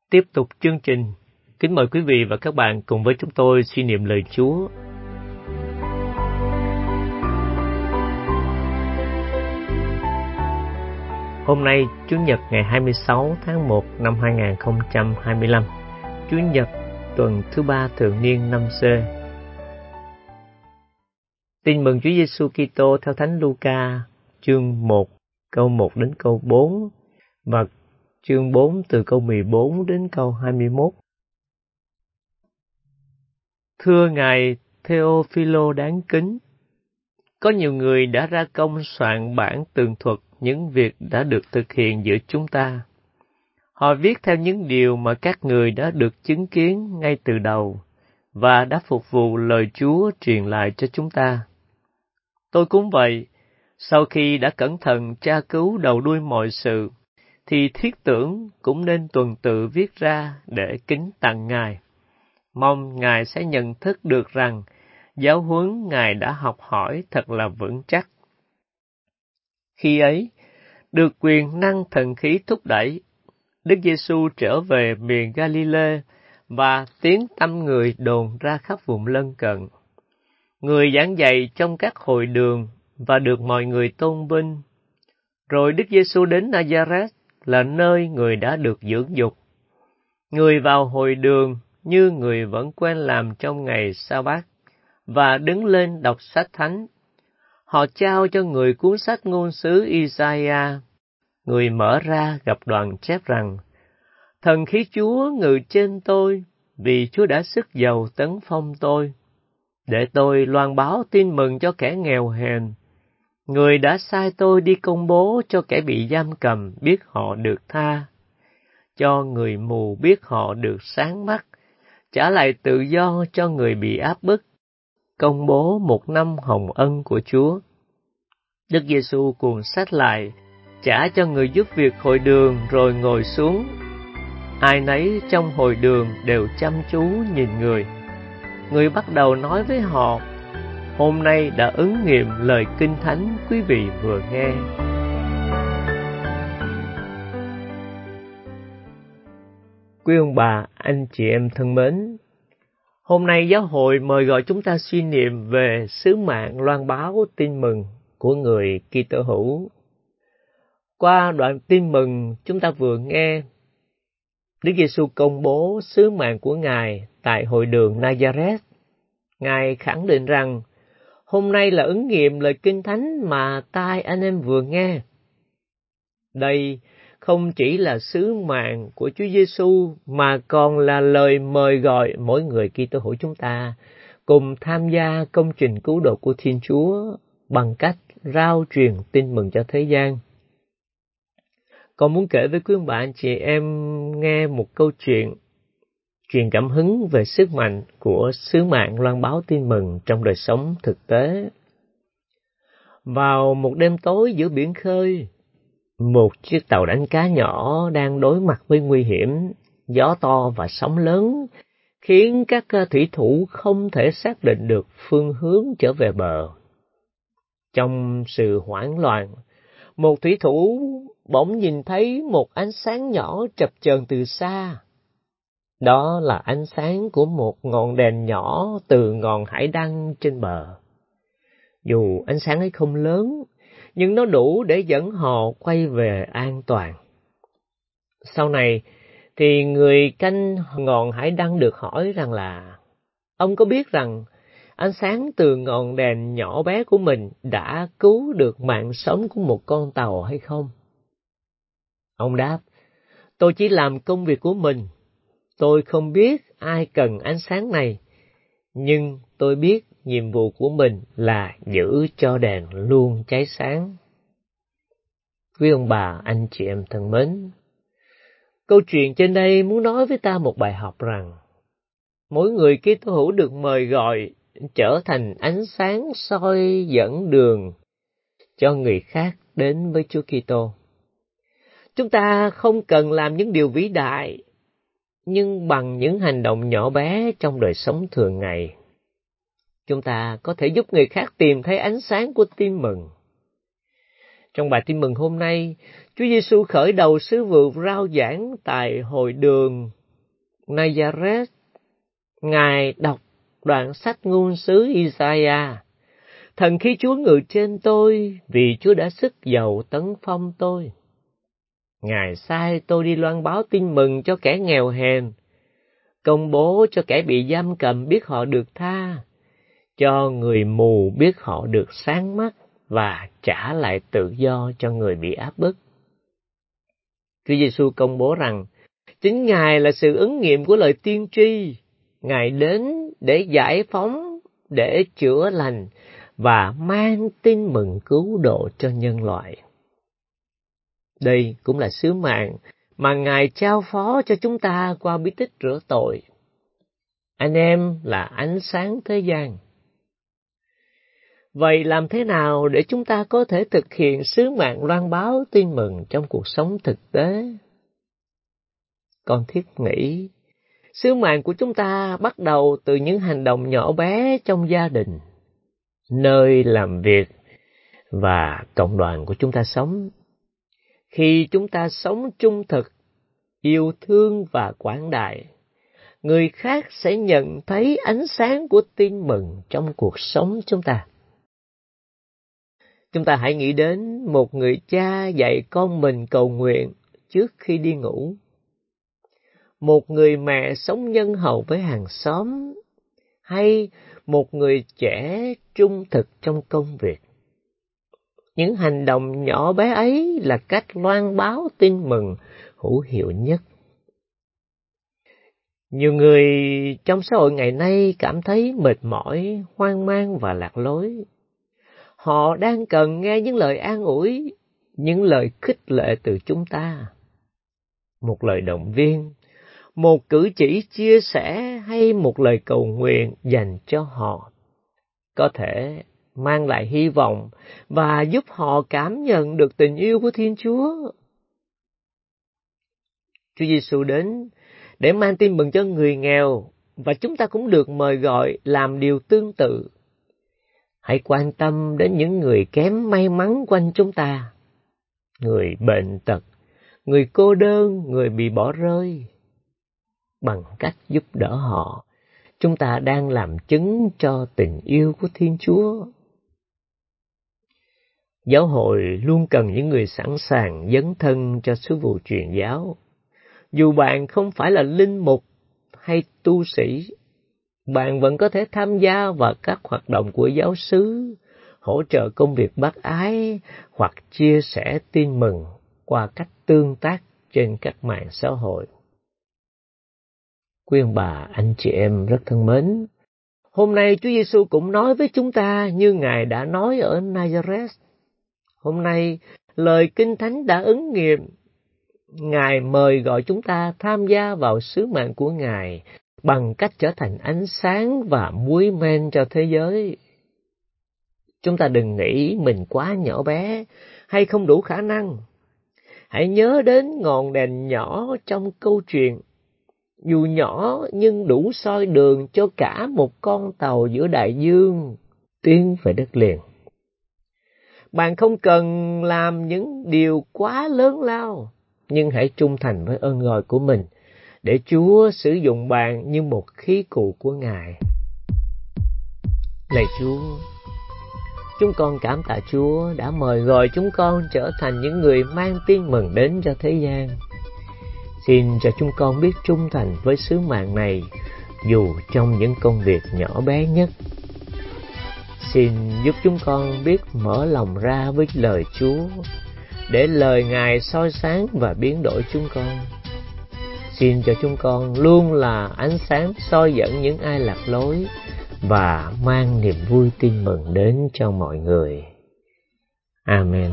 Tiếp tục chương trình, kính mời quý vị và các bạn cùng với chúng tôi suy niệm lời Chúa. Hôm nay, Chủ nhật ngày 26 tháng 1 năm 2025, Chủ nhật tuần thứ 3 thường niên năm C. Tin mừng Chúa Giêsu Kitô theo Thánh Luca, chương 1, câu 1 đến câu 4 và chương 4 từ câu 14 đến câu 21. Thưa Ngài Theophilo đáng kính, có nhiều người đã ra công soạn bản tường thuật những việc đã được thực hiện giữa chúng ta. Họ viết theo những điều mà các người đã được chứng kiến ngay từ đầu và đã phục vụ lời Chúa truyền lại cho chúng ta. Tôi cũng vậy, sau khi đã cẩn thận tra cứu đầu đuôi mọi sự, thì thiết tưởng cũng nên tuần tự viết ra để kính tặng Ngài. Mong Ngài sẽ nhận thức được rằng giáo huấn Ngài đã học hỏi thật là vững chắc. Khi ấy, được quyền năng thần khí thúc đẩy, Đức Giêsu trở về miền Galilee và tiếng tăm người đồn ra khắp vùng lân cận. Người giảng dạy trong các hội đường và được mọi người tôn vinh. Rồi Đức Giêsu đến Nazareth là nơi người đã được dưỡng dục. Người vào hội đường như người vẫn quen làm trong ngày Sa-bát và đứng lên đọc sách thánh. Họ trao cho người cuốn sách ngôn sứ Isaiah. Người mở ra gặp đoạn chép rằng: Thần khí Chúa ngự trên tôi, vì Chúa đã sức dầu tấn phong tôi, để tôi loan báo tin mừng cho kẻ nghèo hèn. Người đã sai tôi đi công bố cho kẻ bị giam cầm biết họ được tha, cho người mù biết họ được sáng mắt, trả lại tự do cho người bị áp bức, công bố một năm hồng ân của Chúa. Đức Giêsu cuộn sách lại, trả cho người giúp việc hội đường rồi ngồi xuống. Ai nấy trong hội đường đều chăm chú nhìn người. Người bắt đầu nói với họ: Hôm nay đã ứng nghiệm lời Kinh Thánh quý vị vừa nghe. Quý ông bà, anh chị em thân mến, hôm nay giáo hội mời gọi chúng ta suy niệm về sứ mạng loan báo tin mừng của người Kitô hữu. Qua đoạn tin mừng chúng ta vừa nghe, Đức Giêsu công bố sứ mạng của Ngài tại hội đường Nazareth. Ngài khẳng định rằng hôm nay là ứng nghiệm lời Kinh Thánh mà tai anh em vừa nghe. Đây không chỉ là sứ mạng của Chúa Giêsu mà còn là lời mời gọi mỗi người Kitô hữu chúng ta cùng tham gia công trình cứu độ của Thiên Chúa bằng cách rao truyền tin mừng cho thế gian. Con muốn kể với quý ông bà anh chị em nghe một câu chuyện truyền cảm hứng về sức mạnh của sứ mạng loan báo tin mừng trong đời sống thực tế. Vào một đêm tối giữa biển khơi, một chiếc tàu đánh cá nhỏ đang đối mặt với nguy hiểm, gió to và sóng lớn, khiến các thủy thủ không thể xác định được phương hướng trở về bờ. Trong sự hoảng loạn, một thủy thủ bỗng nhìn thấy một ánh sáng nhỏ chập chờn từ xa. Đó là ánh sáng của một ngọn đèn nhỏ từ ngọn hải đăng trên bờ. Dù ánh sáng ấy không lớn, nhưng nó đủ để dẫn họ quay về an toàn. Sau này, thì người canh ngọn hải đăng được hỏi rằng là: ông có biết rằng ánh sáng từ ngọn đèn nhỏ bé của mình đã cứu được mạng sống của một con tàu hay không? Ông đáp: tôi chỉ làm công việc của mình. Tôi không biết ai cần ánh sáng này, nhưng tôi biết nhiệm vụ của mình là giữ cho đèn luôn cháy sáng. Quý ông bà, anh chị em thân mến, câu chuyện trên đây muốn nói với ta một bài học rằng mỗi người Kitô hữu được mời gọi trở thành ánh sáng soi dẫn đường cho người khác đến với Chúa Kitô. Chúng ta không cần làm những điều vĩ đại, nhưng bằng những hành động nhỏ bé trong đời sống thường ngày, chúng ta có thể giúp người khác tìm thấy ánh sáng của tin mừng. Trong bài tin mừng hôm nay, Chúa Giêsu khởi đầu sứ vụ rao giảng tại hội đường Nazareth. Ngài đọc đoạn sách ngôn sứ Isaiah: Thần khí Chúa ngự trên tôi, vì Chúa đã sức dầu tấn phong tôi. Ngài sai tôi đi loan báo tin mừng cho kẻ nghèo hèn, công bố cho kẻ bị giam cầm biết họ được tha, cho người mù biết họ được sáng mắt, và trả lại tự do cho người bị áp bức. Chúa Giêsu công bố rằng chính Ngài là sự ứng nghiệm của lời tiên tri. Ngài đến để giải phóng, để chữa lành và mang tin mừng cứu độ cho nhân loại. Đây cũng là sứ mạng mà Ngài trao phó cho chúng ta qua bí tích rửa tội. Anh em là ánh sáng thế gian. Vậy làm thế nào để chúng ta có thể thực hiện sứ mạng loan báo tin mừng trong cuộc sống thực tế? Con thiết nghĩ, sứ mạng của chúng ta bắt đầu từ những hành động nhỏ bé trong gia đình, nơi làm việc và cộng đoàn của chúng ta sống. Khi chúng ta sống trung thực, yêu thương và quảng đại, người khác sẽ nhận thấy ánh sáng của tin mừng trong cuộc sống chúng ta. Chúng ta hãy nghĩ đến một người cha dạy con mình cầu nguyện trước khi đi ngủ. Một người mẹ sống nhân hậu với hàng xóm, hay một người trẻ trung thực trong công việc. Những hành động nhỏ bé ấy là cách loan báo tin mừng hữu hiệu nhất. Nhiều người trong xã hội ngày nay cảm thấy mệt mỏi, hoang mang và lạc lối. Họ đang cần nghe những lời an ủi, những lời khích lệ từ chúng ta. Một lời động viên, một cử chỉ chia sẻ hay một lời cầu nguyện dành cho họ có thể mang lại hy vọng và giúp họ cảm nhận được tình yêu của Thiên Chúa. Chúa Giêsu đến để mang tin mừng cho người nghèo, và chúng ta cũng được mời gọi làm điều tương tự. Hãy quan tâm đến những người kém may mắn quanh chúng ta, người bệnh tật, người cô đơn, người bị bỏ rơi. Bằng cách giúp đỡ họ, chúng ta đang làm chứng cho tình yêu của Thiên Chúa. Giáo hội luôn cần những người sẵn sàng dấn thân cho sứ vụ truyền giáo. Dù bạn không phải là linh mục hay tu sĩ, bạn vẫn có thể tham gia vào các hoạt động của giáo xứ, hỗ trợ công việc bác ái hoặc chia sẻ tin mừng qua cách tương tác trên các mạng xã hội. Quý ông bà, anh chị em rất thân mến, hôm nay Chúa Giêsu cũng nói với chúng ta như Ngài đã nói ở Nazareth. Hôm nay, lời Kinh Thánh đã ứng nghiệm. Ngài mời gọi chúng ta tham gia vào sứ mạng của Ngài bằng cách trở thành ánh sáng và muối men cho thế giới. Chúng ta đừng nghĩ mình quá nhỏ bé hay không đủ khả năng. Hãy nhớ đến ngọn đèn nhỏ trong câu chuyện. Dù nhỏ nhưng đủ soi đường cho cả một con tàu giữa đại dương tiến về đất liền. Bạn không cần làm những điều quá lớn lao, nhưng hãy trung thành với ơn gọi của mình để Chúa sử dụng bạn như một khí cụ của Ngài. Lạy Chúa, chúng con cảm tạ Chúa đã mời gọi chúng con trở thành những người mang tin mừng đến cho thế gian. Xin cho chúng con biết trung thành với sứ mạng này, dù trong những công việc nhỏ bé nhất. Xin giúp chúng con biết mở lòng ra với lời Chúa, để lời Ngài soi sáng và biến đổi chúng con. Xin cho chúng con luôn là ánh sáng soi dẫn những ai lạc lối và mang niềm vui tin mừng đến cho mọi người. Amen.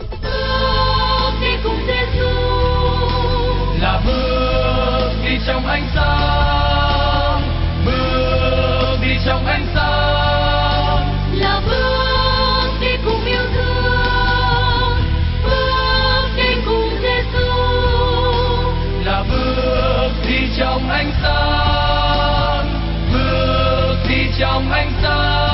Là bước đi trong ánh sáng, bước đi trong ánh sáng, là bước đi cùng yêu thương, bước đi cùng Giêsu, là bước đi trong ánh sáng, bước đi trong ánh sáng.